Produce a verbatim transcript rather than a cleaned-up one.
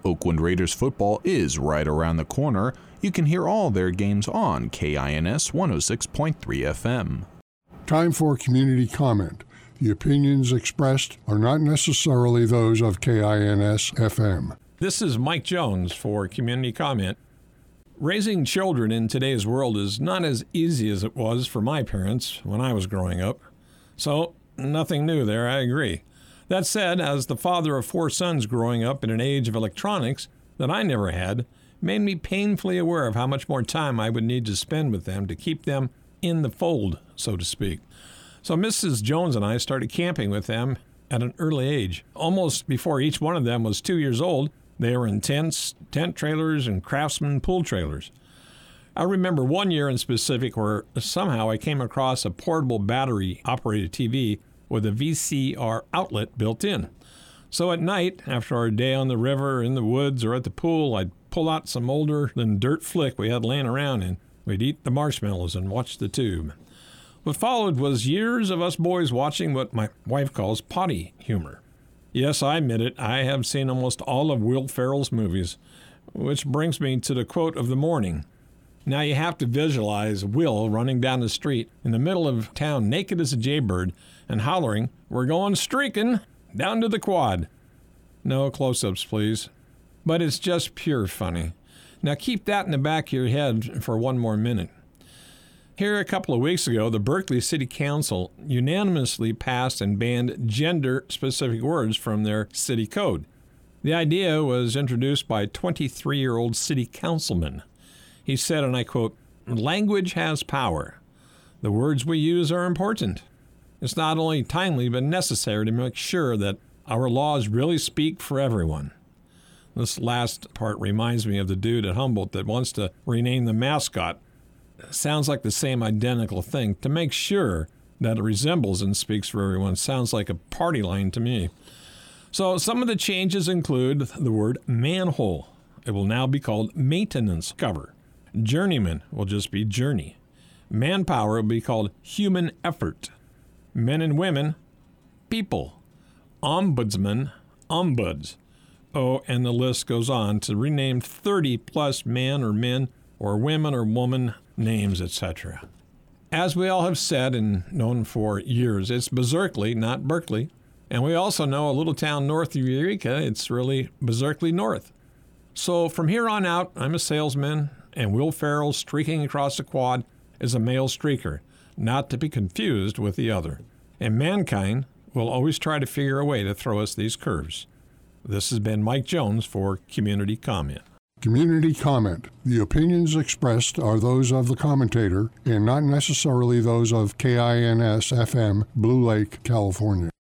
Oakland Raiders football is right around the corner. You can hear all their games on K I N S one oh six point three F M. Time for community comment. The opinions expressed are not necessarily those of K I N S F M. This is Mike Jones for Community Comment. Raising children in today's world is not as easy as it was for my parents when I was growing up. So, nothing new there, I agree. That said, as the father of four sons growing up in an age of electronics that I never had, made me painfully aware of how much more time I would need to spend with them to keep them in the fold, so to speak. So Missus Jones and I started camping with them at an early age. Almost before each one of them was two years old, they were in tents, tent trailers, and Craftsman pool trailers. I remember one year in specific where somehow I came across a portable battery-operated T V with a V C R outlet built in. So at night, after our day on the river, in the woods, or at the pool, I'd pull out some older-than-dirt flick we had laying around, and we'd eat the marshmallows and watch the tube. What followed was years of us boys watching what my wife calls potty humor. Yes, I admit it, I have seen almost all of Will Ferrell's movies, which brings me to the quote of the morning. Now you have to visualize Will running down the street in the middle of town naked as a jaybird and hollering, "We're going streaking down to the quad." No close-ups, please. But it's just pure funny. Now keep that in the back of your head for one more minute. Here a couple of weeks ago, the Berkeley City Council unanimously passed and banned gender-specific words from their city code. The idea was introduced by a twenty-three-year-old city councilman. He said, and I quote, "Language has power. The words we use are important. It's not only timely but necessary to make sure that our laws really speak for everyone." This last part reminds me of the dude at Humboldt that wants to rename the mascot. Sounds like the same identical thing. To make sure that it resembles and speaks for everyone sounds like a party line to me. So some of the changes include the word manhole. It will now be called maintenance cover. Journeyman will just be journey. Manpower will be called human effort. Men and women, people. Ombudsman, ombuds. Oh, and the list goes on to rename thirty plus man or men or women or woman names, et cetera. As we all have said and known for years, it's Berkeley, not Berkeley. And we also know a little town north of Eureka, it's really Berkeley North. So from here on out, I'm a salesman, and Will Ferrell streaking across the quad is a male streaker, not to be confused with the other. And mankind will always try to figure a way to throw us these curves. This has been Mike Jones for Community Comment. Community comment. The opinions expressed are those of the commentator and not necessarily those of K I N S F M, Blue Lake, California.